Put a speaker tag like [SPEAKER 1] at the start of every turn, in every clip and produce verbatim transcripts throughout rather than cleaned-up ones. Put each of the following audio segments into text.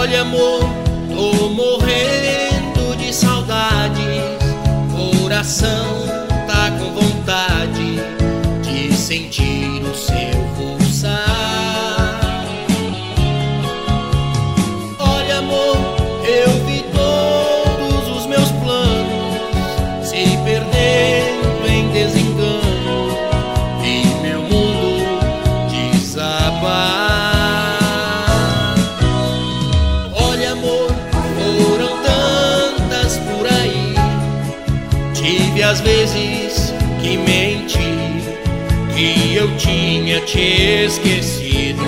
[SPEAKER 1] Olha, amor, tô morrendo de saudades. Coração tá com vontade de sentir o seu pulsar. Olha, amor, eu vi todos os meus planos se perdendo em desengano, vi meu mundo desabar. Olha, amor, foram tantas por aí, tive as vezes que menti, que eu tinha te esquecido.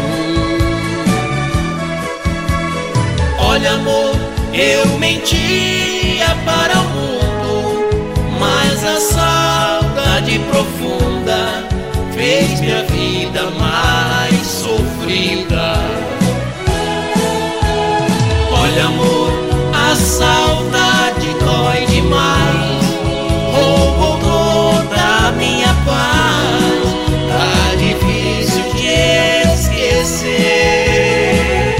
[SPEAKER 1] Olha, amor, eu mentia para o mundo, mas a saudade profunda fez minha vida mais sofrida. Olha, amor, a saudade dói demais, roubou toda a minha paz, tá difícil de esquecer.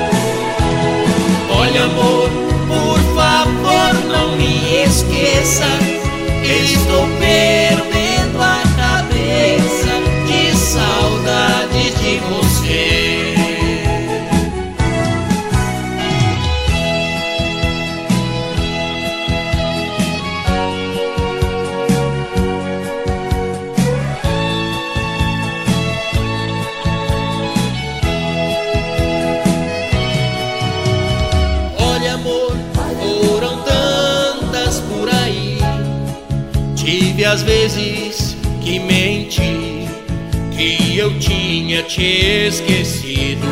[SPEAKER 1] Olha, amor, por favor, não me esqueça, estou perdendo a cabeça de saudade de você. Foram tantas por aí, tive as vezes que menti, que eu tinha te esquecido.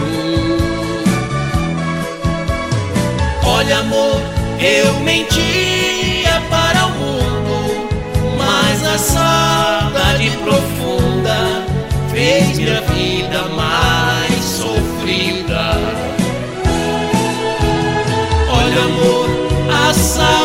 [SPEAKER 1] Olha, amor, eu mentia para o mundo, mas a saudade profunda fez minha vida mais sofrida. Olha, amor, a saudade